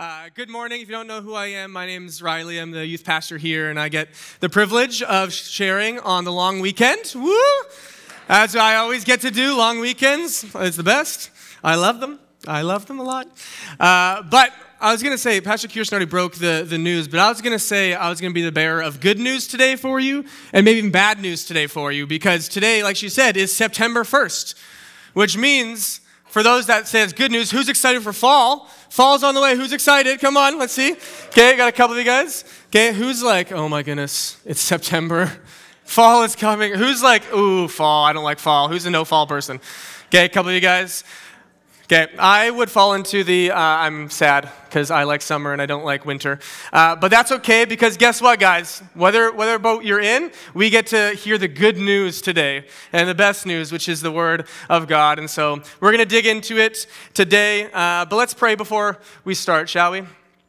Good morning. If you don't know who I am, my name is Riley. I'm the youth pastor here, and I get the privilege of sharing on the long weekend. Woo! As I always get to do, long weekends. It's the best. I love them. I love them a lot. But I was going to say, Pastor Kirsten already broke the news, but I was going to say I was going to be the bearer of good news today for you, and maybe even bad news today for you, because today, like she said, is September 1st, which means, for those that say it's good news, who's excited for fall? Fall's on the way. Who's excited? Come on, let's see. Okay, got a couple of you guys. Okay, who's like, oh my goodness, it's September. Fall is coming. Who's like, ooh, fall, I don't like fall. Who's a no fall person? Okay, a couple of you guys. Okay, I would fall into the, I'm sad because I like summer and I don't like winter. But that's okay because guess what, guys? Whether boat you're in, we get to hear the good news today and the best news, which is the Word of God. And so we're going to dig into it today. But let's pray before we start, shall we?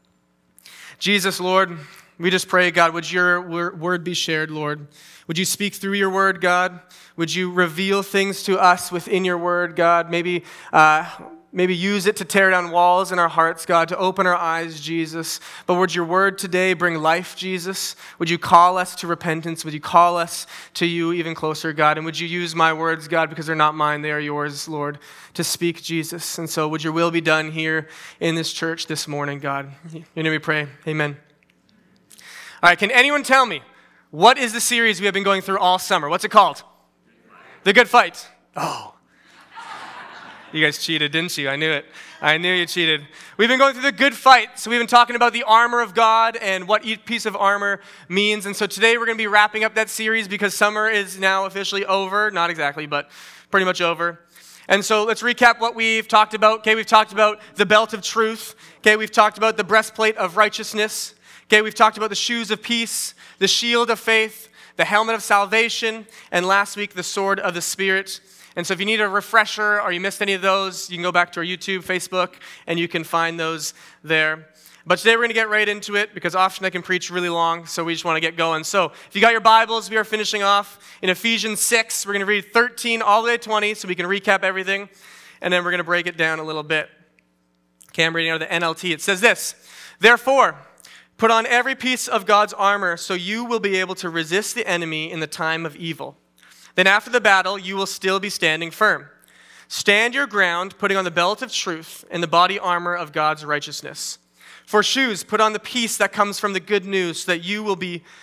Jesus, Lord, we just pray, God, would your word be shared, Lord? Would you speak through your word, God? Would you reveal things to us within your word, God? Maybe use it to tear down walls in our hearts, God, to open our eyes, Jesus. But would your word today bring life, Jesus? Would you call us to repentance? Would you call us to you even closer, God? And would you use my words, God, because they're not mine, they are yours, Lord, to speak, Jesus. And so would your will be done here in this church this morning, God? In your name we pray. Amen. All right, can anyone tell me, what is the series we have been going through all summer? What's it called? The Good Fight. Oh. You guys cheated, didn't you? I knew it. I knew you cheated. We've been going through the good fight. So we've been talking about the armor of God and what each piece of armor means. And so today we're going to be wrapping up that series because summer is now officially over. Not exactly, but pretty much over. And so let's recap what we've talked about. Okay, we've talked about the belt of truth. Okay, we've talked about the breastplate of righteousness. Okay, we've talked about the shoes of peace, the shield of faith, the helmet of salvation, and last week, the sword of the Spirit. And so if you need a refresher or you missed any of those, you can go back to our YouTube, Facebook, and you can find those there. But today we're going to get right into it because often I can preach really long, so we just want to get going. So if you got your Bibles, we are finishing off in Ephesians 6. We're going to read 13 all the way to 20 so we can recap everything, and then we're going to break it down a little bit. Okay, I'm reading out of the NLT. It says this, "Therefore, put on every piece of God's armor so you will be able to resist the enemy in the time of evil. Then after the battle, you will still be standing firm. Stand your ground, putting on the belt of truth and the body armor of God's righteousness. For shoes, put on the peace that comes from the good news so that you will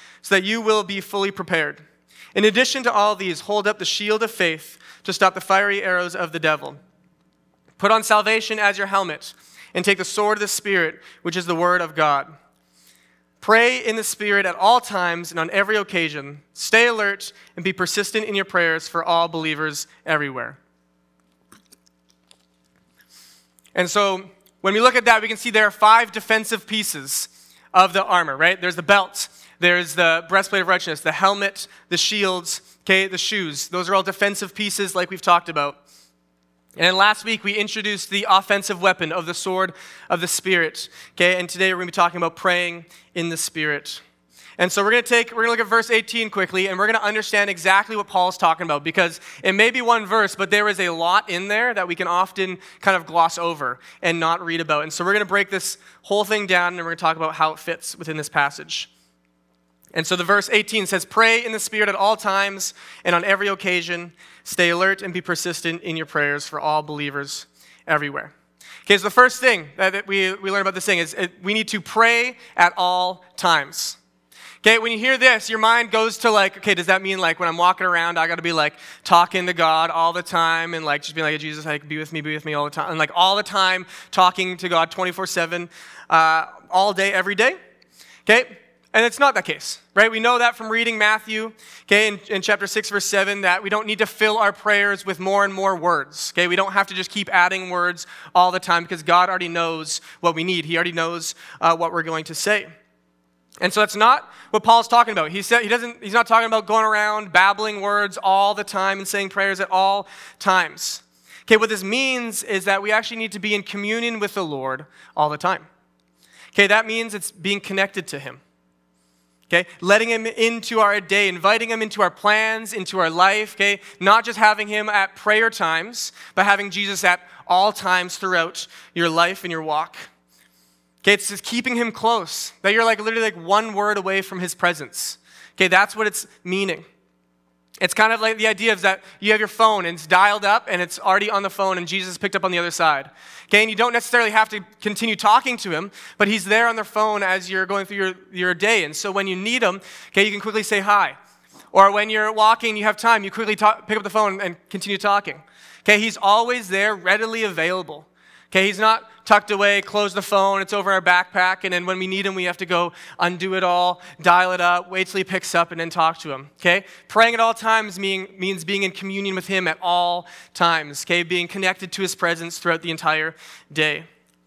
be fully prepared. In addition to all these, hold up the shield of faith to stop the fiery arrows of the devil. Put on salvation as your helmet and take the sword of the Spirit, which is the word of God. Pray in the Spirit at all times and on every occasion. Stay alert and be persistent in your prayers for all believers everywhere." And so when we look at that, we can see there are 5 defensive pieces of the armor, right? There's the belt, there's the breastplate of righteousness, the helmet, the shields, okay, the shoes. Those are all defensive pieces like we've talked about. And then last week, we introduced the offensive weapon of the sword of the Spirit. Okay, and today we're going to be talking about praying in the Spirit. And so we're going to look at verse 18 quickly, and we're going to understand exactly what Paul's talking about, because it may be one verse, but there is a lot in there that we can often kind of gloss over and not read about. And so we're going to break this whole thing down, and we're going to talk about how it fits within this passage. And so the verse 18 says, "Pray in the Spirit at all times and on every occasion. Stay alert and be persistent in your prayers for all believers everywhere." Okay, so the first thing that we learn about this thing is we need to pray at all times. Okay, when you hear this, your mind goes to like, okay, does that mean like when I'm walking around, I got to be like talking to God all the time and like just being like, Jesus, like be with me all the time. And like all the time talking to God 24/7, all day, every day. Okay? And it's not that case, right? We know that from reading Matthew, okay, in chapter 6, verse 7, that we don't need to fill our prayers with more and more words, okay? We don't have to just keep adding words all the time because God already knows what we need. He already knows what we're going to say. And so that's not what Paul's talking about. He's not talking about going around babbling words all the time and saying prayers at all times. Okay, what this means is that we actually need to be in communion with the Lord all the time. Okay, that means it's being connected to Him. Okay, letting Him into our day, inviting Him into our plans, into our life, okay? Not just having Him at prayer times, but having Jesus at all times throughout your life and your walk. Okay, it's just keeping him close, that you're like literally like one word away from his presence. Okay, that's what it's meaning. It's kind of like the idea of that you have your phone and it's dialed up and it's already on the phone and Jesus picked up on the other side. Okay, and you don't necessarily have to continue talking to him, but he's there on their phone as you're going through your day. And so when you need him, okay, you can quickly say hi. Or when you're walking, you have time, you quickly pick up the phone and continue talking. Okay, he's always there, readily available. Okay, he's not tucked away, close the phone, it's over our backpack, and then when we need him, we have to go undo it all, dial it up, wait till he picks up, and then talk to him. Okay, praying at all times means being in communion with him at all times. Okay, being connected to his presence throughout the entire day.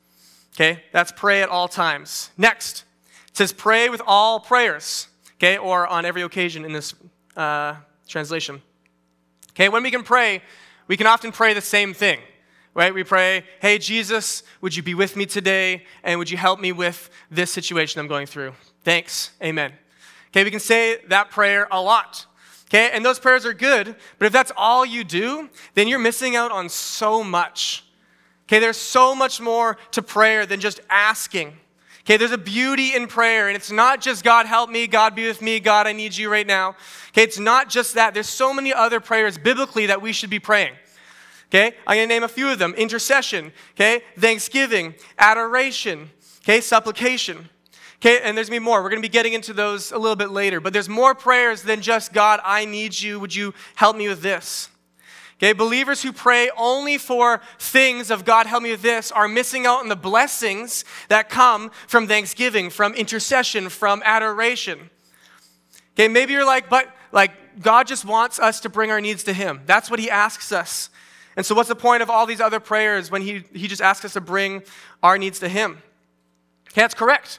Okay, that's pray at all times. Next, it says pray with all prayers. Okay, or on every occasion in this translation. Okay, when we can pray, we can often pray the same thing. Right? We pray, hey, Jesus, would you be with me today? And would you help me with this situation I'm going through? Thanks. Amen. Okay, we can say that prayer a lot. Okay, and those prayers are good, but if that's all you do, then you're missing out on so much. Okay, there's so much more to prayer than just asking. Okay, there's a beauty in prayer, and it's not just God help me, God be with me, God I need you right now. Okay, it's not just that. There's so many other prayers biblically that we should be praying. Okay, I'm going to name a few of them. Intercession, okay, thanksgiving, adoration, okay, supplication. Okay, and there's going to be more. We're going to be getting into those a little bit later. But there's more prayers than just, God, I need you. Would you help me with this? Okay, believers who pray only for things of God, help me with this, are missing out on the blessings that come from thanksgiving, from intercession, from adoration. Okay, maybe you're like, but like God just wants us to bring our needs to him. That's what he asks us. And so what's the point of all these other prayers when he just asks us to bring our needs to him? Okay, that's correct.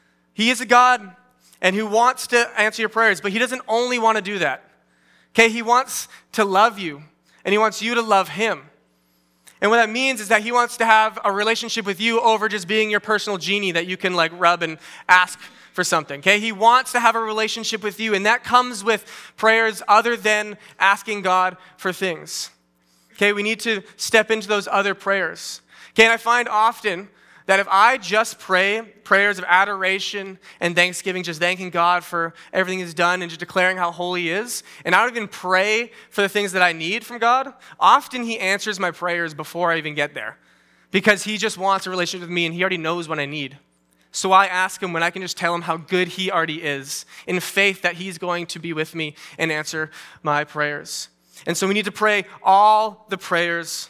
He is a God and who wants to answer your prayers, but he doesn't only want to do that. Okay, he wants to love you and he wants you to love him. And what that means is that he wants to have a relationship with you over just being your personal genie that you can like rub and ask for something. Okay, he wants to have a relationship with you, and that comes with prayers other than asking God for things. Okay, we need to step into those other prayers. Okay, and I find often that if I just pray prayers of adoration and thanksgiving, just thanking God for everything he's done and just declaring how holy he is, and I don't even pray for the things that I need from God, often he answers my prayers before I even get there because he just wants a relationship with me and he already knows what I need. So I ask him when I can just tell him how good he already is in faith that he's going to be with me and answer my prayers. And so we need to pray all the prayers.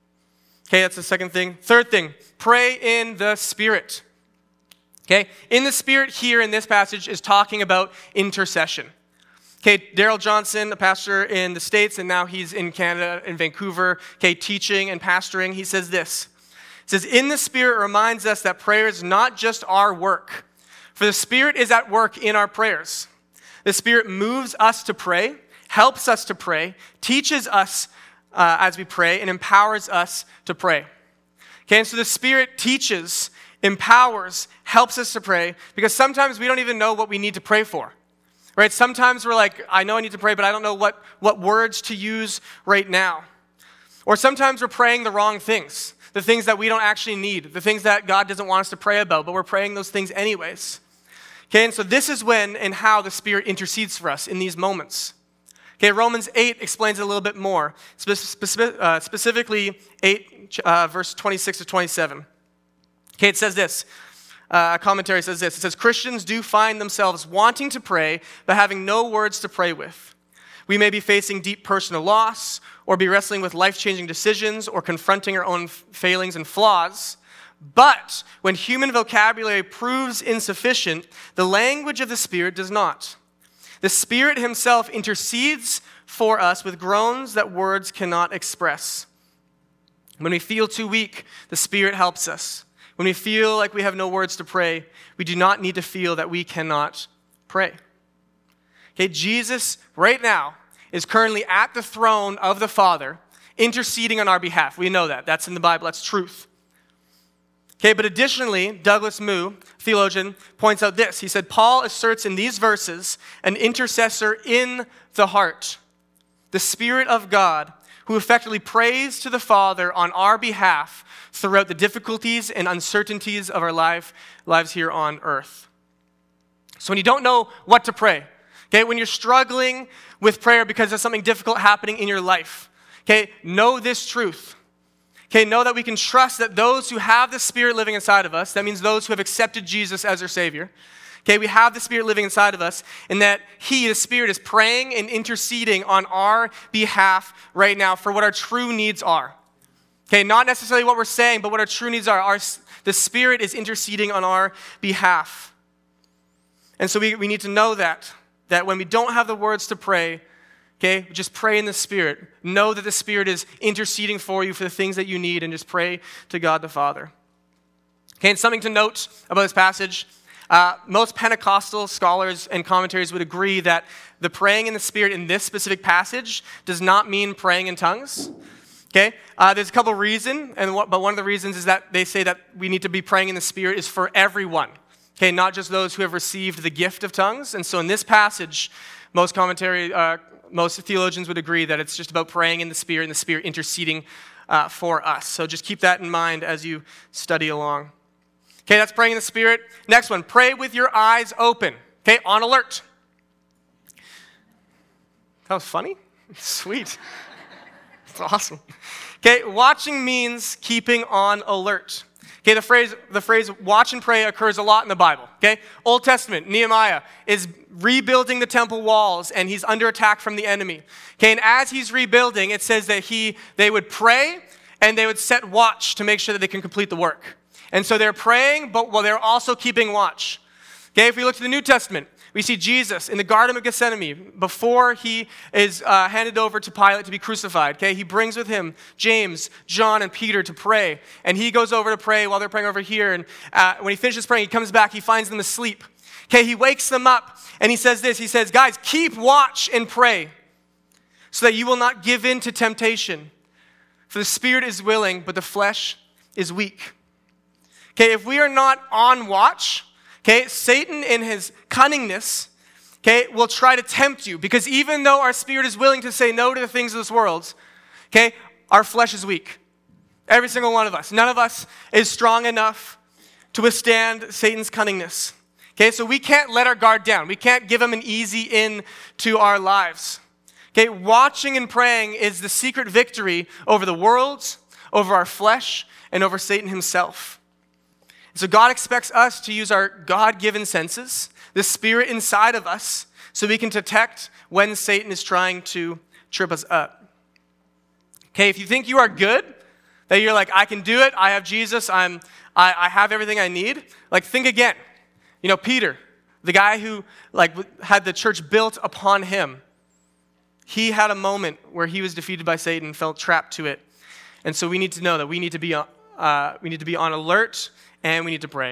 Okay, that's the second thing. Third thing, pray in the Spirit. Okay, in the Spirit here in this passage is talking about intercession. Okay, Daryl Johnson, a pastor in the States, and now he's in Canada, in Vancouver, okay, teaching and pastoring. He says this. It says, in the Spirit reminds us that prayer is not just our work, for the Spirit is at work in our prayers. The Spirit moves us to pray, helps us to pray, teaches us as we pray, and empowers us to pray. Okay, and so the Spirit teaches, empowers, helps us to pray, because sometimes we don't even know what we need to pray for. Right? Sometimes we're like, I know I need to pray, but I don't know what words to use right now. Or sometimes we're praying the wrong things, the things that we don't actually need, the things that God doesn't want us to pray about, but we're praying those things anyways. Okay, and so this is when and how the Spirit intercedes for us in these moments. Okay, Romans 8 explains it a little bit more, specifically 8, verse 26 to 27. Okay, it says this. A commentary says this. It says, Christians do find themselves wanting to pray, but having no words to pray with. We may be facing deep personal loss, or be wrestling with life-changing decisions, or confronting our own failings and flaws. But when human vocabulary proves insufficient, the language of the Spirit does not. The Spirit himself intercedes for us with groans that words cannot express. When we feel too weak, the Spirit helps us. When we feel like we have no words to pray, we do not need to feel that we cannot pray. Okay, Jesus right now is currently at the throne of the Father, interceding on our behalf. We know that. That's in the Bible. That's truth. Okay, but additionally, Douglas Moo, theologian, points out this. He said, Paul asserts in these verses an intercessor in the heart, the Spirit of God, who effectively prays to the Father on our behalf throughout the difficulties and uncertainties of our lives here on earth. So when you don't know what to pray, okay, when you're struggling with prayer because there's something difficult happening in your life, okay, know this truth. Okay, know that we can trust that those who have the Spirit living inside of us, that means those who have accepted Jesus as their Savior, okay, we have the Spirit living inside of us, and that He, the Spirit, is praying and interceding on our behalf right now for what our true needs are. Okay, not necessarily what we're saying, but what our true needs are. The Spirit is interceding on our behalf. And so we need to know that when we don't have the words to pray, okay, just pray in the Spirit. Know that the Spirit is interceding for you for the things that you need, and just pray to God the Father. Okay, and something to note about this passage, most Pentecostal scholars and commentaries would agree that the praying in the Spirit in this specific passage does not mean praying in tongues. Okay, there's a couple reasons, but one of the reasons is that they say that we need to be praying in the Spirit is for everyone. Okay, not just those who have received the gift of tongues. And so in this passage, most theologians would agree that it's just about praying in the Spirit and the Spirit interceding for us. So just keep that in mind as you study along. Okay, that's praying in the Spirit. Next one, pray with your eyes open. Okay, on alert. That was funny? Sweet. That's awesome. Okay, watching means keeping on alert. Okay, the phrase watch and pray occurs a lot in the Bible. Okay, Old Testament, Nehemiah is rebuilding the temple walls, and he's under attack from the enemy. Okay, and as he's rebuilding, it says that they would pray and they would set watch to make sure that they can complete the work. And so they're praying, but they're also keeping watch. Okay, if we look to the New Testament, we see Jesus in the Garden of Gethsemane before he is handed over to Pilate to be crucified. Okay, he brings with him James, John, and Peter to pray. And he goes over to pray while they're praying over here. And when he finishes praying, he comes back, he finds them asleep. Okay, he wakes them up and he says this. He says, guys, keep watch and pray so that you will not give in to temptation. For the spirit is willing, but the flesh is weak. Okay, if we are not on watch, okay, Satan in his cunningness, okay, will try to tempt you, because even though our spirit is willing to say no to the things of this world, okay, our flesh is weak. Every single one of us. None of us is strong enough to withstand Satan's cunningness. Okay, so we can't let our guard down. We can't give him an easy in to our lives. Okay, watching and praying is the secret victory over the world, over our flesh, and over Satan himself. So God expects us to use our God-given senses, the Spirit inside of us, so we can detect when Satan is trying to trip us up. Okay, if you think you are good, that you're like, I can do it, I have Jesus, I have everything I need, like think again. You know, Peter, the guy who had the church built upon him, he had a moment where he was defeated by Satan, felt trapped to it. And so we need to know that we need to be on alert, and we need to pray.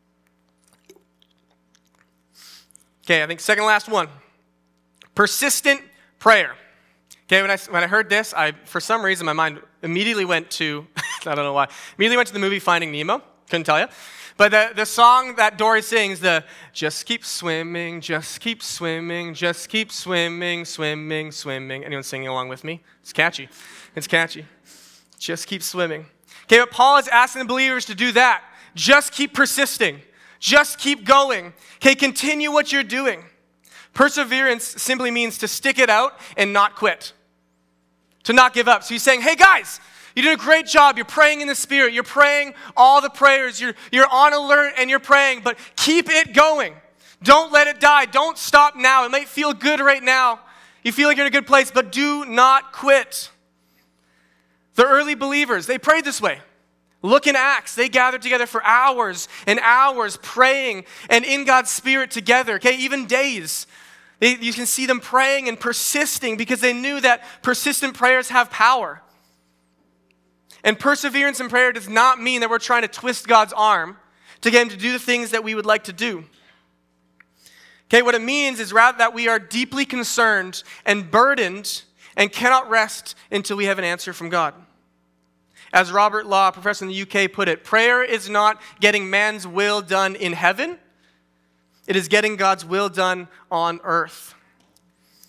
Okay, I think second last one. Persistent prayer. Okay, when I heard this, for some reason my mind immediately went to, I don't know why, immediately went to the movie Finding Nemo. Couldn't tell you. But the song that Dory sings, just keep swimming, just keep swimming, just keep swimming, swimming, swimming. Anyone singing along with me? It's catchy. It's catchy. Just keep swimming. Okay, but Paul is asking the believers to do that. Just keep persisting. Just keep going. Okay, continue what you're doing. Perseverance simply means to stick it out and not quit. To not give up. So he's saying, hey guys, you did a great job. You're praying in the Spirit. You're praying all the prayers. You're on alert and you're praying, but keep it going. Don't let it die. Don't stop now. It might feel good right now. You feel like you're in a good place, but do not quit. The early believers, they prayed this way. Look in Acts, they gathered together for hours and hours praying and in God's Spirit together, okay, even days. You can see them praying and persisting because they knew that persistent prayers have power. And perseverance in prayer does not mean that we're trying to twist God's arm to get him to do the things that we would like to do. Okay, what it means is rather that we are deeply concerned and burdened and cannot rest until we have an answer from God. As Robert Law, a professor in the UK, put it, prayer is not getting man's will done in heaven. It is getting God's will done on earth.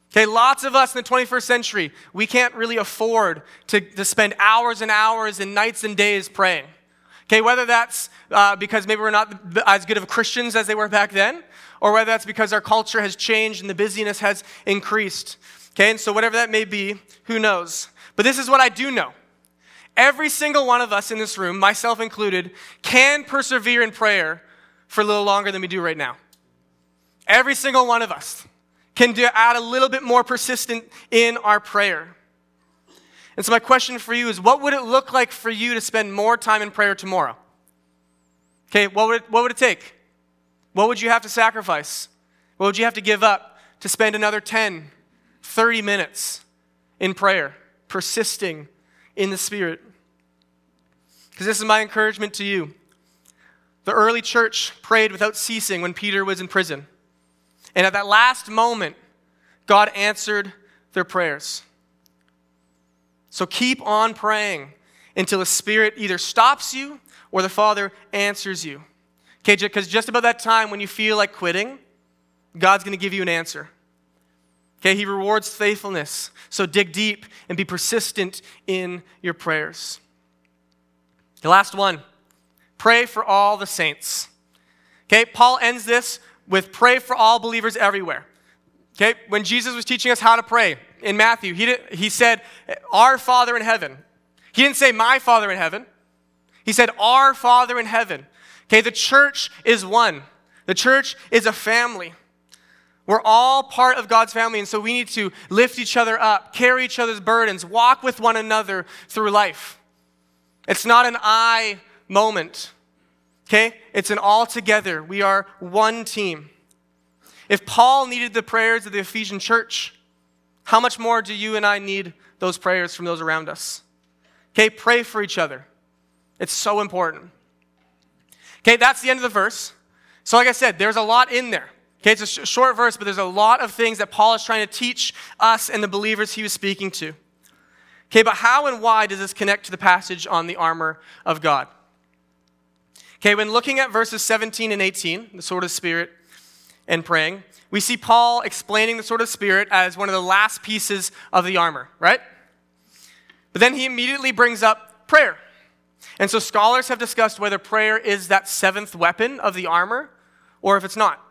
Okay, lots of us in the 21st century, we can't really afford to spend hours and hours and nights and days praying. Okay, whether that's because maybe we're not as good of Christians as they were back then, or whether that's because our culture has changed and the busyness has increased. Okay, and so whatever that may be, who knows? But this is what I do know. Every single one of us in this room, myself included, can persevere in prayer for a little longer than we do right now. Every single one of us can add a little bit more persistent in our prayer. And so my question for you is, what would it look like for you to spend more time in prayer tomorrow? Okay, what would it take? What would you have to sacrifice? What would you have to give up to spend another 10, 30 minutes in prayer, persisting in the Spirit? Because this is my encouragement to you. The early church prayed without ceasing when Peter was in prison. And at that last moment, God answered their prayers. So keep on praying until the Spirit either stops you or the Father answers you. Okay, because just about that time when you feel like quitting, God's going to give you an answer. Okay, He rewards faithfulness. So dig deep and be persistent in your prayers. The last one, pray for all the saints. Okay, Paul ends this with pray for all believers everywhere. Okay, when Jesus was teaching us how to pray in Matthew, he said, our Father in heaven. He didn't say my Father in heaven. He said, our Father in heaven. Okay, the church is one. The church is a family. We're all part of God's family, and so we need to lift each other up, carry each other's burdens, walk with one another through life. It's not an I moment. Okay? It's an all together. We are one team. If Paul needed the prayers of the Ephesian church, how much more do you and I need those prayers from those around us? Okay, pray for each other. It's so important. Okay, that's the end of the verse. So like I said, there's a lot in there. Okay, it's a short verse, but there's a lot of things that Paul is trying to teach us and the believers he was speaking to. Okay, but how and why does this connect to the passage on the armor of God? Okay, when looking at verses 17 and 18, the sword of the Spirit and praying, we see Paul explaining the sword of the Spirit as one of the last pieces of the armor, right? But then he immediately brings up prayer. And so scholars have discussed whether prayer is that seventh weapon of the armor or if it's not.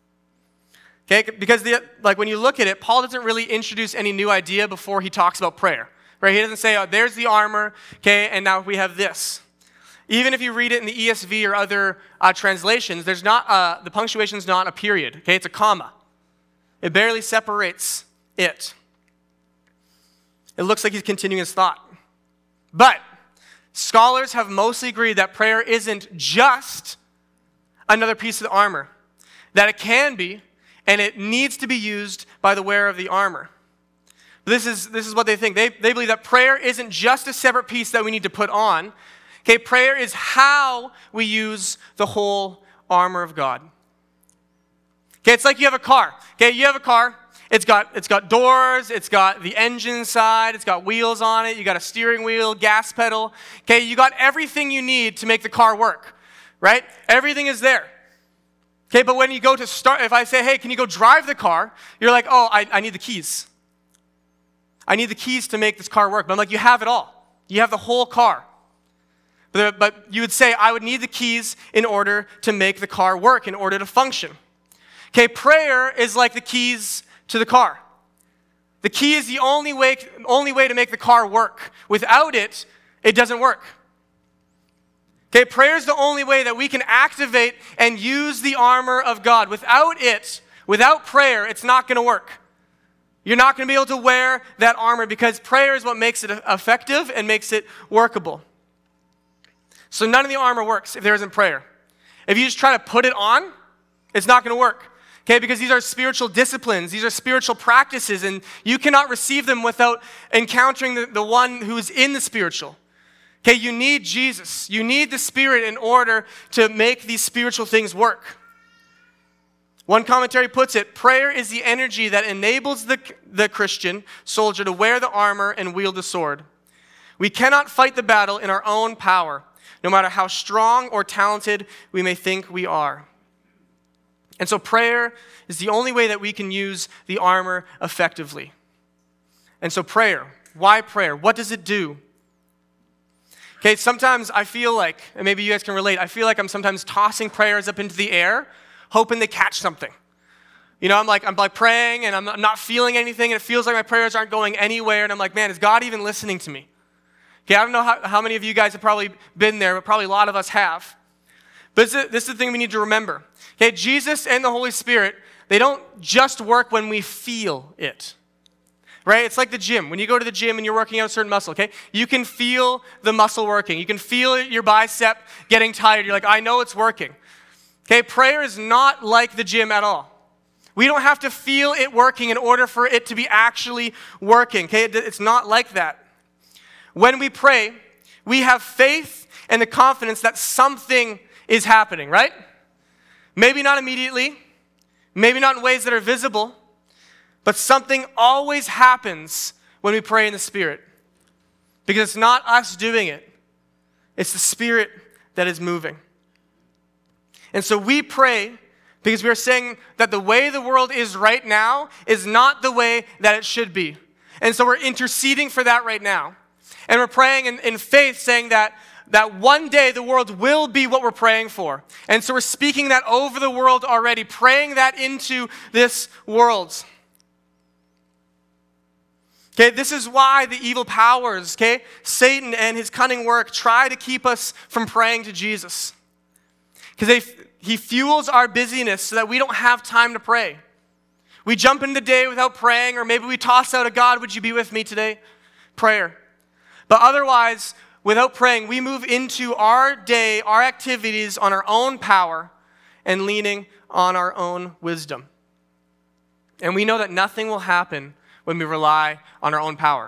Okay, because when you look at it, Paul doesn't really introduce any new idea before he talks about prayer. Right? He doesn't say, oh, there's the armor, okay, and now we have this. Even if you read it in the ESV or other translations, there's not the punctuation's not a period, okay? It's a comma. It barely separates it. It looks like he's continuing his thought. But scholars have mostly agreed that prayer isn't just another piece of the armor. That it can be, and it needs to be used by the wearer of the armor. This is what they think. They believe that prayer isn't just a separate piece that we need to put on. Okay, prayer is how we use the whole armor of God. Okay, it's like you have a car. Okay, you have a car. It's got doors. It's got the engine side. It's got wheels on it. You got a steering wheel, gas pedal. Okay, you got everything you need to make the car work, right? Everything is there. Okay, but when you go to start, if I say, hey, can you go drive the car? You're like, oh, I need the keys. I need the keys to make this car work. But I'm like, you have it all. You have the whole car. But you would say, I would need the keys in order to make the car work, in order to function. Okay, prayer is like the keys to the car. The key is the only way to make the car work. Without it, it doesn't work. Okay, prayer is the only way that we can activate and use the armor of God. Without it, without prayer, it's not going to work. You're not going to be able to wear that armor because prayer is what makes it effective and makes it workable. So none of the armor works if there isn't prayer. If you just try to put it on, it's not going to work. Okay, because these are spiritual disciplines. These are spiritual practices, and you cannot receive them without encountering the one who is in the spiritual. Okay, you need Jesus. You need the Spirit in order to make these spiritual things work. One commentary puts it, prayer is the energy that enables the Christian soldier to wear the armor and wield the sword. We cannot fight the battle in our own power, no matter how strong or talented we may think we are. And so prayer is the only way that we can use the armor effectively. And so prayer, why prayer? What does it do? Okay, sometimes I feel like, and maybe you guys can relate, I feel like I'm sometimes tossing prayers up into the air, hoping they catch something. You know, I'm like praying and I'm not feeling anything and it feels like my prayers aren't going anywhere and I'm like, man, is God even listening to me? Okay, I don't know how many of you guys have probably been there, but probably a lot of us have. But this is the thing we need to remember. Okay, Jesus and the Holy Spirit, they don't just work when we feel it. Right? It's like the gym. When you go to the gym and you're working out a certain muscle, okay? You can feel the muscle working. You can feel your bicep getting tired. You're like, I know it's working. Okay, prayer is not like the gym at all. We don't have to feel it working in order for it to be actually working. Okay, it's not like that. When we pray, we have faith and the confidence that something is happening, right? Maybe not immediately, maybe not in ways that are visible, but something always happens when we pray in the Spirit. Because it's not us doing it. It's the Spirit that is moving. And so we pray because we are saying that the way the world is right now is not the way that it should be. And so we're interceding for that right now. And we're praying in faith, saying that one day the world will be what we're praying for. And so we're speaking that over the world already, praying that into this world. Okay, this is why the evil powers, okay, Satan and his cunning work try to keep us from praying to Jesus. Because he fuels our busyness so that we don't have time to pray. We jump into the day without praying, or maybe we toss out a God, would you be with me today? Prayer. But otherwise, without praying, we move into our day, our activities on our own power and leaning on our own wisdom. And we know that nothing will happen when we rely on our own power.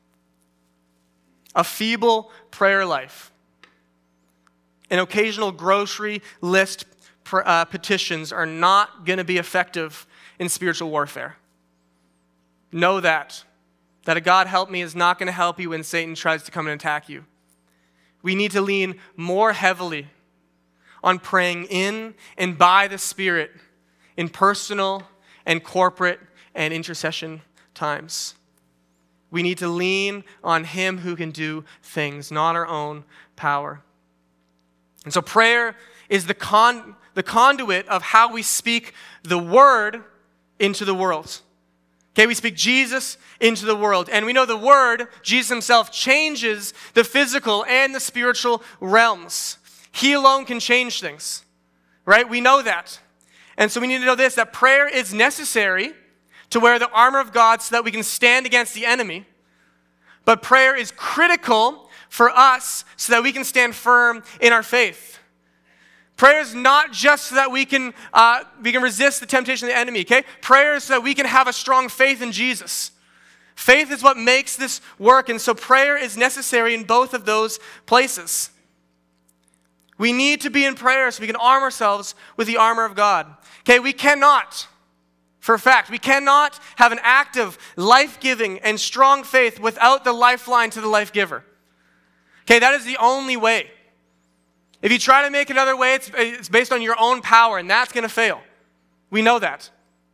A feeble prayer life, and occasional grocery list petitions are not going to be effective in spiritual warfare. Know that a God help me is not going to help you when Satan tries to come and attack you. We need to lean more heavily on praying in and by the Spirit in personal and corporate and intercession times. We need to lean on Him who can do things, not our own power. And so prayer is the conduit of how we speak the Word into the world. Okay, we speak Jesus into the world. And we know the Word, Jesus Himself, changes the physical and the spiritual realms. He alone can change things, right? We know that. And so we need to know this, that prayer is necessary to wear the armor of God so that we can stand against the enemy. But prayer is critical for us so that we can stand firm in our faith. Prayer is not just so that we can resist the temptation of the enemy, okay? Prayer is so that we can have a strong faith in Jesus. Faith is what makes this work, and so prayer is necessary in both of those places. We need to be in prayer so we can arm ourselves with the armor of God. Okay, we cannot, for a fact, we cannot have an active, life-giving, and strong faith without the lifeline to the life-giver. Okay, that is the only way. If you try to make another way, it's based on your own power, and that's going to fail. We know that.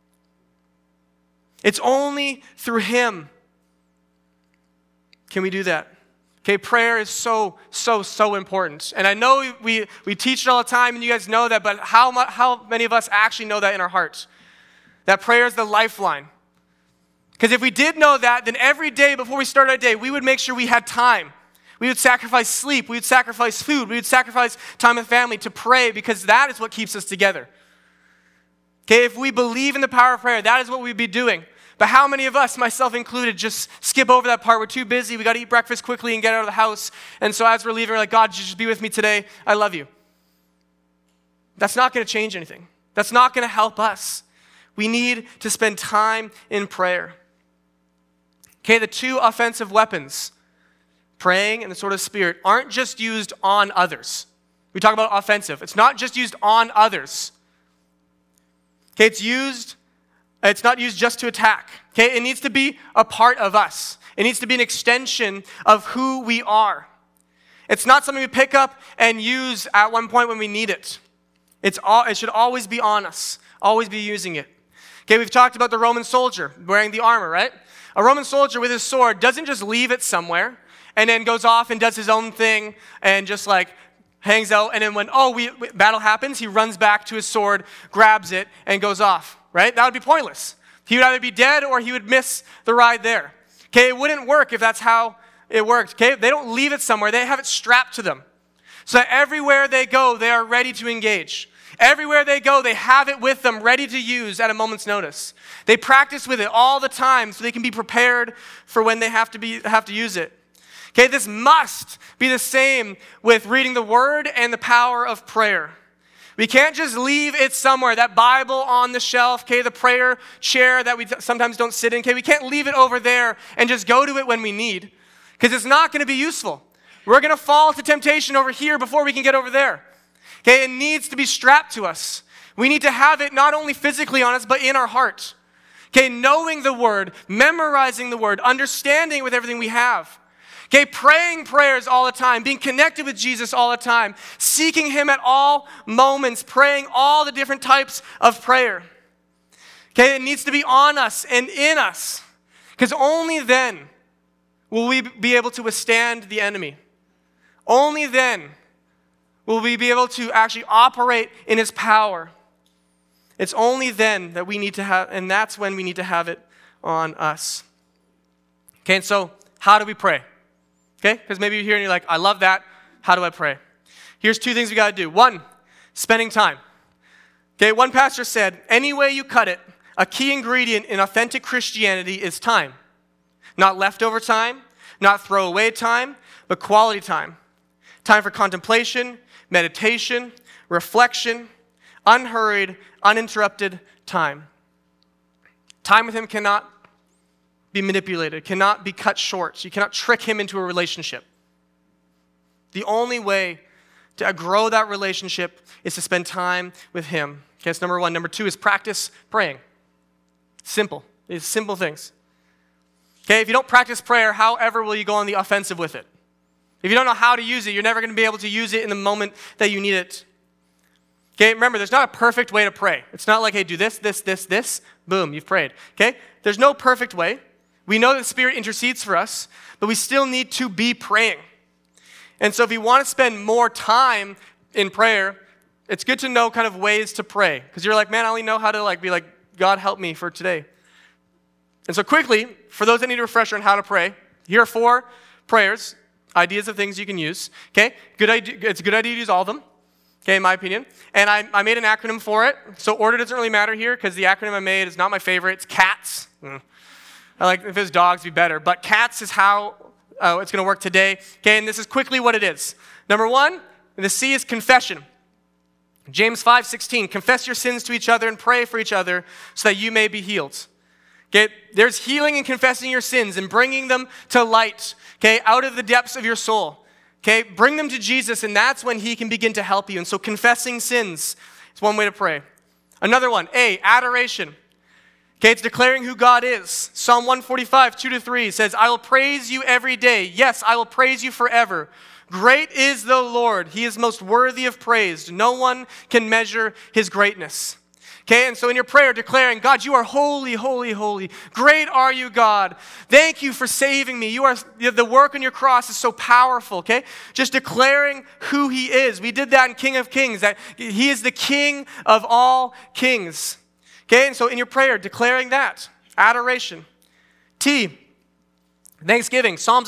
It's only through Him can we do that. Okay, prayer is so important. And I know we teach it all the time, and you guys know that, but how many of us actually know that in our hearts? That prayer is the lifeline. Because if we did know that, then every day before we start our day, we would make sure we had time. We would sacrifice sleep. We would sacrifice food. We would sacrifice time with family to pray, because that is what keeps us together. Okay, if we believe in the power of prayer, that is what we'd be doing. But how many of us, myself included, just skip over that part? We're too busy. We got to eat breakfast quickly and get out of the house. And so as we're leaving, we're like, God, just be with me today. I love you. That's not going to change anything. That's not going to help us. We need to spend time in prayer. Okay, the two offensive weapons, praying and the sword of the Spirit, aren't just used on others. We talk about offensive. It's not just used on others. Okay, it's not used just to attack. Okay, it needs to be a part of us. It needs to be an extension of who we are. It's not something we pick up and use at one point when we need it. It should always be on us, Always be using it. Okay, we've talked about the Roman soldier wearing the armor, right? A Roman soldier with his sword doesn't just leave it somewhere and then goes off and does his own thing and just like hangs out. And then when battle happens, he runs back to his sword, grabs it, and goes off, right? That would be pointless. He would either be dead or he would miss the ride there. Okay, it wouldn't work if that's how it worked. Okay, they don't leave it somewhere. They have it strapped to them. So that everywhere they go, they are ready to engage. Everywhere they go, they have it with them, ready to use at a moment's notice. They practice with it all the time so they can be prepared for when they have to use it. Okay, this must be the same with reading the Word and the power of prayer. We can't just leave it somewhere, that Bible on the shelf, okay, the prayer chair that we sometimes don't sit in, okay, we can't leave it over there and just go to it when we need, because it's not going to be useful. We're going to fall to temptation over here before we can get over there. Okay, it needs to be strapped to us. We need to have it not only physically on us, but in our heart. Okay, knowing the Word, memorizing the Word, understanding it with everything we have. Okay, praying prayers all the time, being connected with Jesus all the time, seeking Him at all moments, praying all the different types of prayer. Okay, it needs to be on us and in us, because only then will we be able to withstand the enemy. Only then will we be able to actually operate in His power. It's only then that we need to have, and that's when we need to have it on us. Okay, and so how do we pray? Okay, because maybe you're here and you're like, I love that. How do I pray? Here's 2 things we got to do. 1, spending time. Okay, one pastor said, any way you cut it, a key ingredient in authentic Christianity is time. Not leftover time, not throwaway time, but quality time. Time for contemplation, meditation, reflection, unhurried, uninterrupted time. Time with Him cannot be manipulated, cannot be cut short. You cannot trick Him into a relationship. The only way to grow that relationship is to spend time with Him. Okay, that's number 1. Number 2 is practice praying. Simple. It's simple things. Okay, if you don't practice prayer, how ever will you go on the offensive with it? If you don't know how to use it, you're never going to be able to use it in the moment that you need it. Okay, remember, there's not a perfect way to pray. It's not like, hey, do this, this, this, this, boom, you've prayed. Okay, there's no perfect way. We know that the Spirit intercedes for us, but we still need to be praying. And so if you want to spend more time in prayer, it's good to know kind of ways to pray. Because you're like, man, I only know how to be like, God help me for today. And so quickly, for those that need a refresher on how to pray, here are 4 prayers, ideas of things you can use. Okay, good idea. It's a good idea to use all of them. Okay, in my opinion. And I made an acronym for it. So order doesn't really matter here because the acronym I made is not my favorite. It's CATS. I like if it was dogs, it'd be better. But CATS is how it's going to work today. Okay, and this is quickly what it is. Number 1, the C is confession. James 5:16, confess your sins to each other and pray for each other so that you may be healed. Okay, there's healing in confessing your sins and bringing them to light, okay, out of the depths of your soul. Okay, bring them to Jesus, and that's when He can begin to help you. And so confessing sins is one way to pray. Another one, A, adoration. Okay, it's declaring who God is. Psalm 145, 2-3 says, I will praise you every day. Yes, I will praise you forever. Great is the Lord. He is most worthy of praise. No one can measure His greatness. Okay, and so in your prayer, declaring, God, you are holy, holy, holy. Great are you, God. Thank you for saving me. The work on your cross is so powerful, okay? Just declaring who He is. We did that in King of Kings, that He is the King of all kings. Okay, and so in your prayer, declaring that. Adoration. T, thanksgiving. Psalm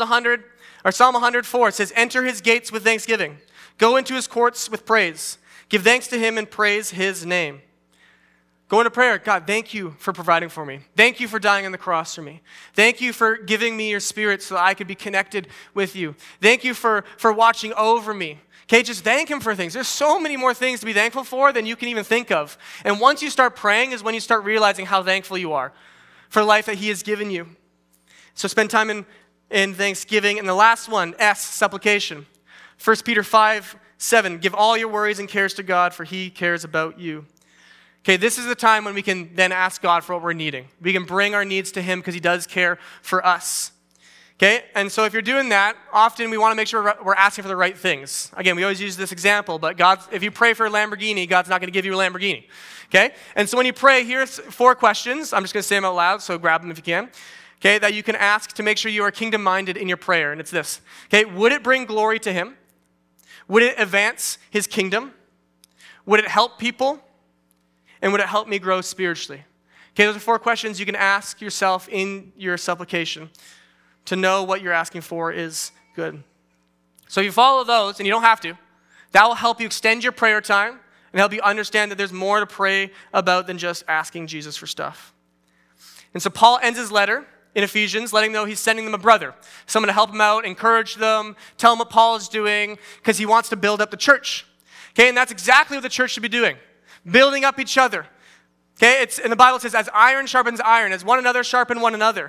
104 says, enter His gates with thanksgiving. Go into His courts with praise. Give thanks to Him and praise His name. Go into prayer. God, thank you for providing for me. Thank you for dying on the cross for me. Thank you for giving me your Spirit so that I could be connected with you. Thank you for watching over me. Okay, just thank Him for things. There's so many more things to be thankful for than you can even think of. And once you start praying is when you start realizing how thankful you are for the life that He has given you. So spend time in thanksgiving. And the last one, S, supplication. 1 Peter 5:7, give all your worries and cares to God, for He cares about you. Okay, this is the time when we can then ask God for what we're needing. We can bring our needs to Him because He does care for us. Okay, and so if you're doing that, often we want to make sure we're asking for the right things. Again, we always use this example, but if you pray for a Lamborghini, God's not going to give you a Lamborghini. Okay, and so when you pray, here's 4 questions. I'm just going to say them out loud, so grab them if you can. Okay, that you can ask to make sure you are kingdom-minded in your prayer, and it's this. Okay, would it bring glory to Him? Would it advance His kingdom? Would it help people? And would it help me grow spiritually? Okay, those are 4 questions you can ask yourself in your supplication to know what you're asking for is good. So if you follow those, and you don't have to, that will help you extend your prayer time and help you understand that there's more to pray about than just asking Jesus for stuff. And so Paul ends his letter in Ephesians, letting them know he's sending them a brother, someone to help them out, encourage them, tell them what Paul is doing, because he wants to build up the church. Okay, and that's exactly what the church should be doing, building up each other. Okay, and the Bible says, as iron sharpens iron, as one another sharpen one another.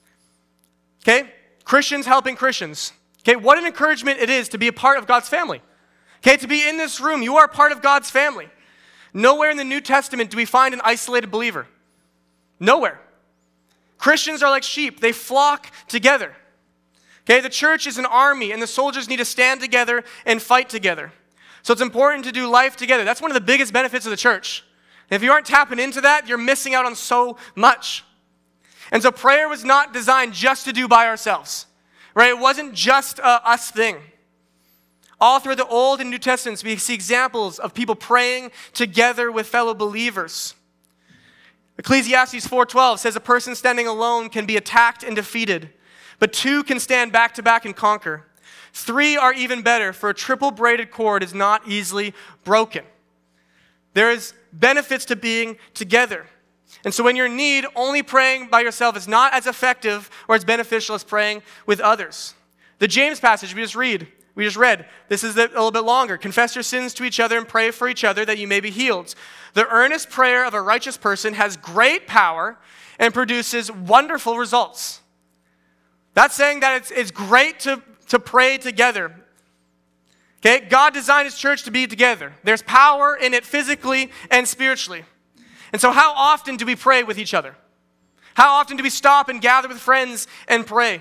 Okay? Christians helping Christians. Okay? What an encouragement it is to be a part of God's family. Okay? To be in this room, you are part of God's family. Nowhere in the New Testament do we find an isolated believer. Nowhere. Christians are like sheep. They flock together. Okay? The church is an army, and the soldiers need to stand together and fight together. So it's important to do life together. That's one of the biggest benefits of the church. And if you aren't tapping into that, you're missing out on so much. And so prayer was not designed just to do by ourselves, right? It wasn't just a us thing. All through the Old and New Testaments, we see examples of people praying together with fellow believers. Ecclesiastes 4:12 says a person standing alone can be attacked and defeated, but 2 can stand back to back and conquer. 3 are even better, for a triple braided cord is not easily broken. There is benefits to being together. And so when you're in need, only praying by yourself is not as effective or as beneficial as praying with others. The James passage we just read, this is a little bit longer. Confess your sins to each other and pray for each other that you may be healed. The earnest prayer of a righteous person has great power and produces wonderful results. That's saying that it's great to pray together. Okay? God designed His church to be together. There's power in it physically and spiritually. And so how often do we pray with each other? How often do we stop and gather with friends and pray?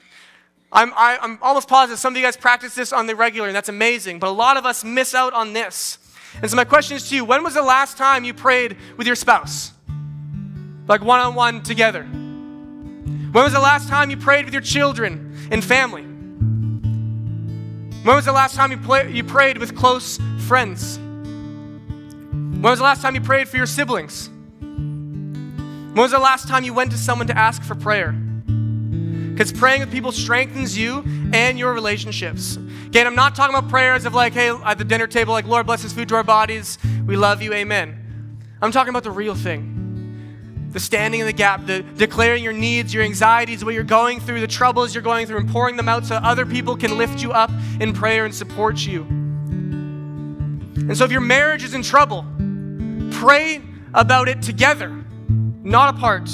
I'm almost positive some of you guys practice this on the regular, and that's amazing, but a lot of us miss out on this. And so my question is to you, when was the last time you prayed with your spouse? Like one-on-one together? When was the last time you prayed with your children and family? When was the last time you prayed with close friends? When was the last time you prayed for your siblings? When was the last time you went to someone to ask for prayer? Because praying with people strengthens you and your relationships. Again, I'm not talking about prayers of like, hey, at the dinner table, like, Lord, bless this food to our bodies. We love you, amen. I'm talking about the real thing. The standing in the gap, the declaring your needs, your anxieties, what you're going through, the troubles you're going through, and pouring them out so other people can lift you up in prayer and support you. And so if your marriage is in trouble, pray about it together, not apart.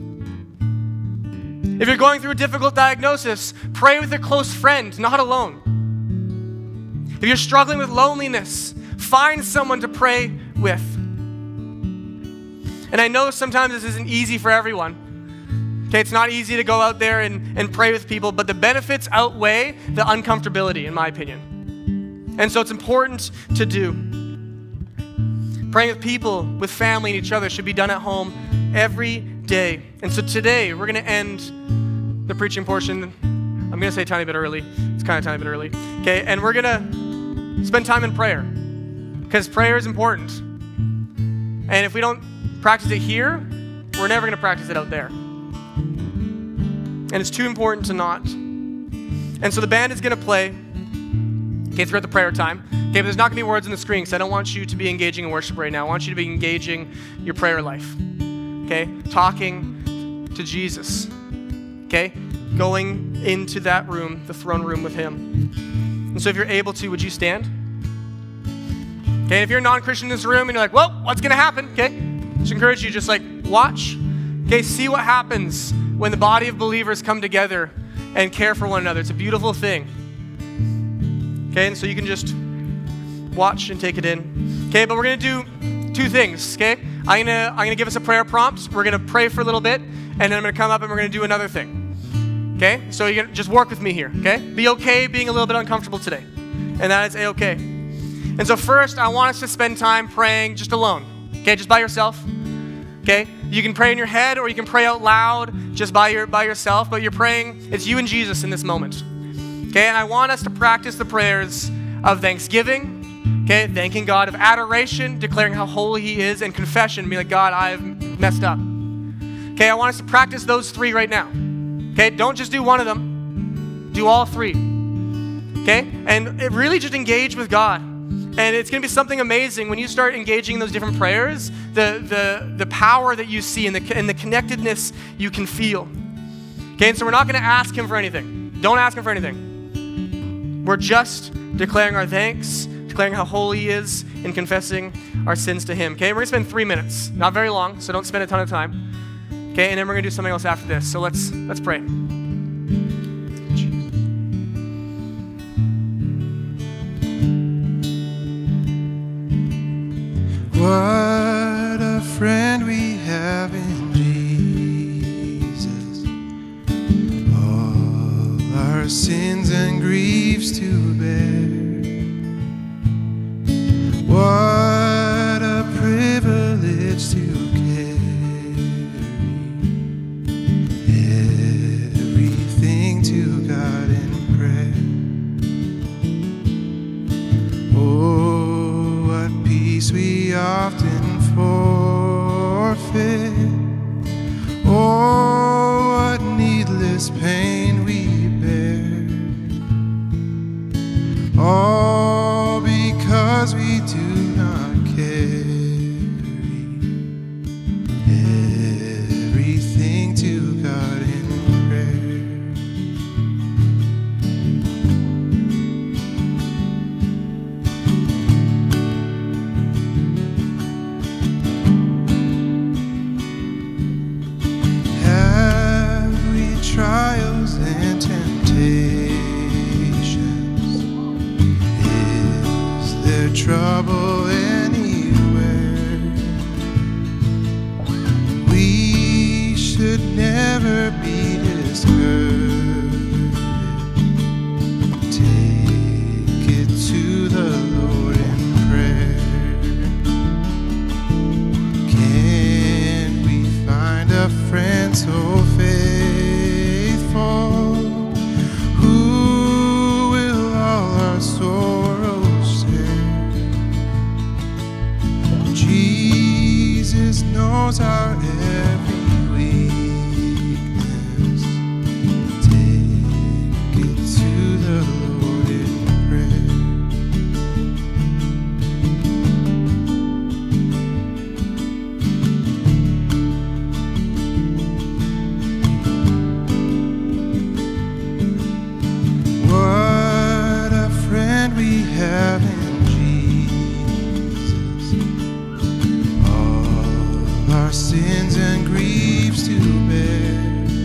If you're going through a difficult diagnosis, pray with a close friend, not alone. If you're struggling with loneliness, find someone to pray with. And I know sometimes this isn't easy for everyone. Okay, it's not easy to go out there and pray with people, but the benefits outweigh the uncomfortability, in my opinion. And so it's important to do. Praying with people, with family and each other should be done at home every day. And so today, we're going to end the preaching portion. I'm going to say a tiny bit early. It's kind of a tiny bit early. Okay, and we're going to spend time in prayer because prayer is important. And if we don't practice it here, we're never going to practice it out there. And it's too important to not. And so the band is going to play, okay, throughout the prayer time. Okay, but there's not going to be words on the screen because I don't want you to be engaging in worship right now. I want you to be engaging your prayer life. Okay, talking to Jesus. Okay, going into that room, the throne room with Him. And so if you're able to, would you stand? Okay, if you're a non-Christian in this room and you're like, well, what's going to happen? Okay, just encourage you, just like watch. Okay, see what happens when the body of believers come together and care for one another. It's a beautiful thing. Okay, and so you can just watch and take it in. Okay, but we're going to do two things, okay? I'm gonna give us a prayer prompt. We're going to pray for a little bit, and then I'm going to come up and we're going to do another thing. Okay? So you're gonna just work with me here, okay? Be okay being a little bit uncomfortable today. And that is a-okay. And so first, I want us to spend time praying just alone. Okay, just by yourself. Okay? You can pray in your head or you can pray out loud just by yourself, but you're praying, it's you and Jesus in this moment. Okay? And I want us to practice the prayers of thanksgiving, okay? Thanking God, of adoration, declaring how holy he is, and confession, be like, God, I've messed up. Okay? I want us to practice those three right now. Okay? Don't just do one of them. Do all three. Okay? And really just engage with God. And it's going to be something amazing when you start engaging in those different prayers, the power that you see and the connectedness you can feel. Okay? And so we're not going to ask him for anything. Don't ask him for anything. We're just declaring our thanks, declaring how holy he is, and confessing our sins to him. Okay? We're going to spend 3 minutes. Not very long, so don't spend a ton of time. Okay? And then we're going to do something else after this. So let's pray. What a friend we have in Jesus. All our sins and griefs to bear. What a privilege to carry everything to God in prayer. Oh, what peace we often forfeit. Oh, what needless pain we bear. All because we do not carry everything to God in prayer. Have we trials and temptations? Is there trouble anywhere? We should never be discouraged. Take it to the Lord in prayer. Can we find a friend so faithful, who will all our sorrows share? Jesus knows our every weakness. Take it to the Lord in prayer. What a friend we have in Jesus. All our sins and griefs to bear.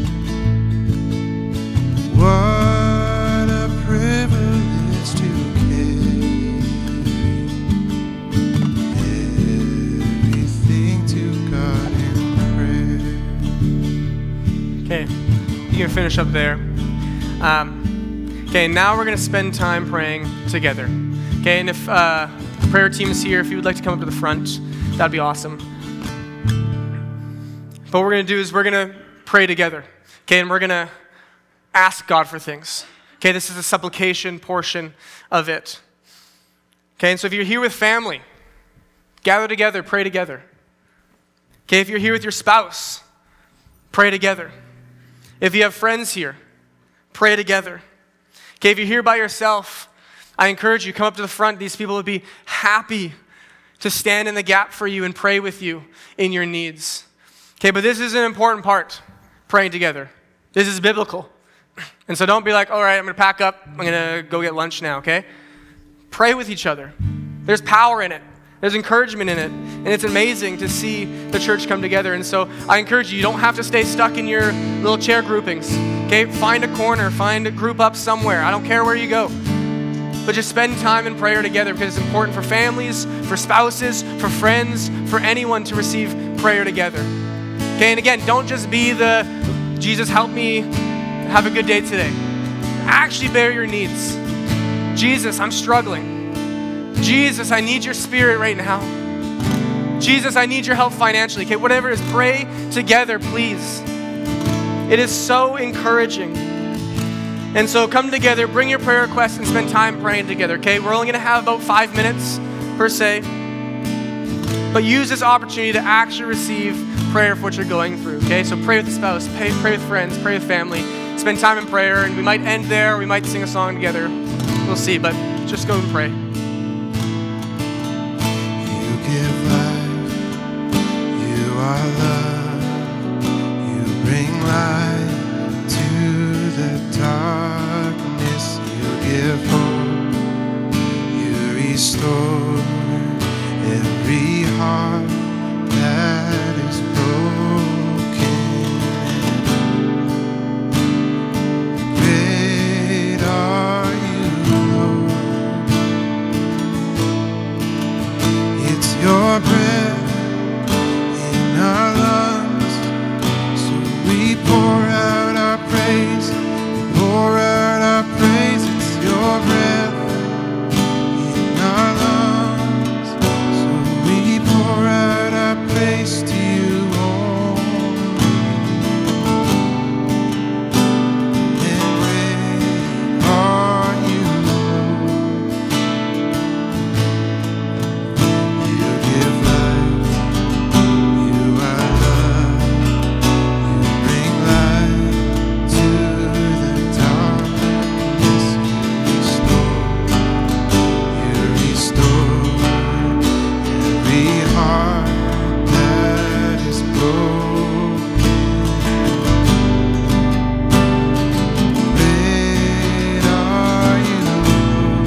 What a privilege to carry everything to God in prayer. Okay, you can finish up there. Okay, now we're going to spend time praying together. Okay, and if the prayer team is here, if you would like to come up to the front, that'd be awesome. But what we're going to do is we're going to pray together. Okay, and we're going to ask God for things. Okay, this is the supplication portion of it. Okay, and so if you're here with family, gather together, pray together. Okay, if you're here with your spouse, pray together. If you have friends here, pray together. Okay, if you're here by yourself, I encourage you, come up to the front. These people would be happy to stand in the gap for you and pray with you in your needs. Okay, but this is an important part, praying together. This is biblical. And so don't be like, all right, I'm going to pack up. I'm going to go get lunch now, okay? Pray with each other. There's power in it. There's encouragement in it. And it's amazing to see the church come together. And so I encourage you, you don't have to stay stuck in your little chair groupings. Okay, find a corner, find a group up somewhere. I don't care where you go. But just spend time in prayer together because it's important for families, for spouses, for friends, for anyone to receive prayer together. Okay, and again, don't just be the Jesus help me Have a good day today. Actually bear your needs. Jesus, I'm struggling. Jesus, I need your spirit right now. Jesus, I need your help financially. Okay, whatever it is, pray together, please. It is so encouraging. And so come together, bring your prayer requests, and spend time praying together, okay? We're only going to have about 5 minutes per se. But use this opportunity to actually receive prayer for what you're going through, okay? So pray with the spouse, pray with friends, pray with family. Spend time in prayer, and we might end there, we might sing a song together. We'll see, but just go and pray. You give life, you are love, you bring light to the darkness, you give hope, you restore every heart that is broken. Great are you, Lord. It's your breath in our lungs, so we pour out our praise. We pour out our praise. It's your breath in our lungs, so we pour out our praise to you only. And great are you, Lord. You give life, you are love, you bring light to the darkness. You restore every heart that is broken. Great are you, Lord.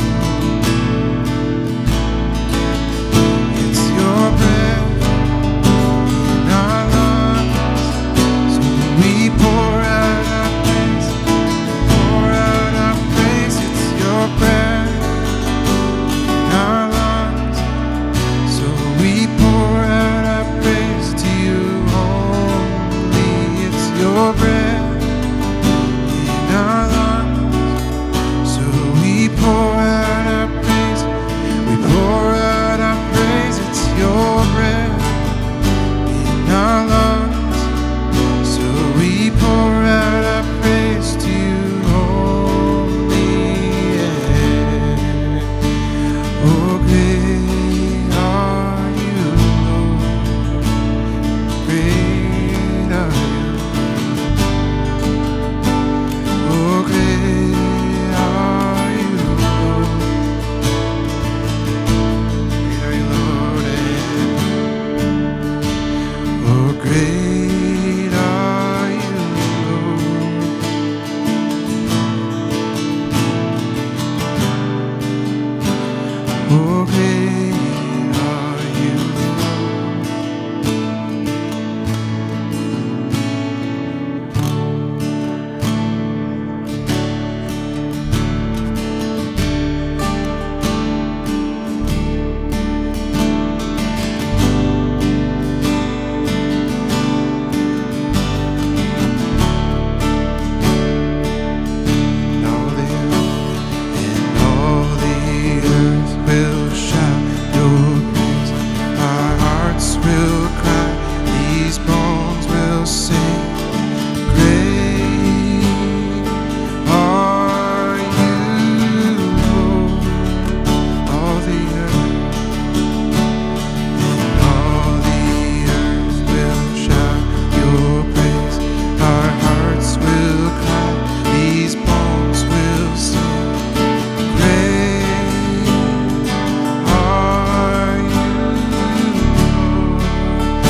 It's your breath in our lungs, so we pour out our praise. Pour out our praise. It's your breath in our lungs, so we pour out our praise to you only. It's your breath in our lungs, so we pour out our praise. We pour out our praise. It's your breath in our lungs, so we pour out our praise to you only. Oh, great are you, Lord. Great are you. Oh, great are you, Lord. Great are you, Lord. Oh, great are you, Lord. Oh, great are you. All the earth will shout your praise. Our hearts will cry. These bones will sing. Great are you, Lord. All the earth will shout your praise. Our hearts will cry. These bones will sing. Great are you, Lord.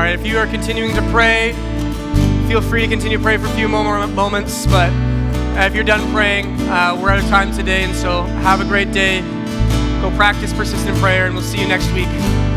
right, if you are continuing to pray, feel free to continue to pray for a few more moments, but if you're done praying, we're out of time today, and so have a great day. Go practice persistent prayer, and we'll see you next week.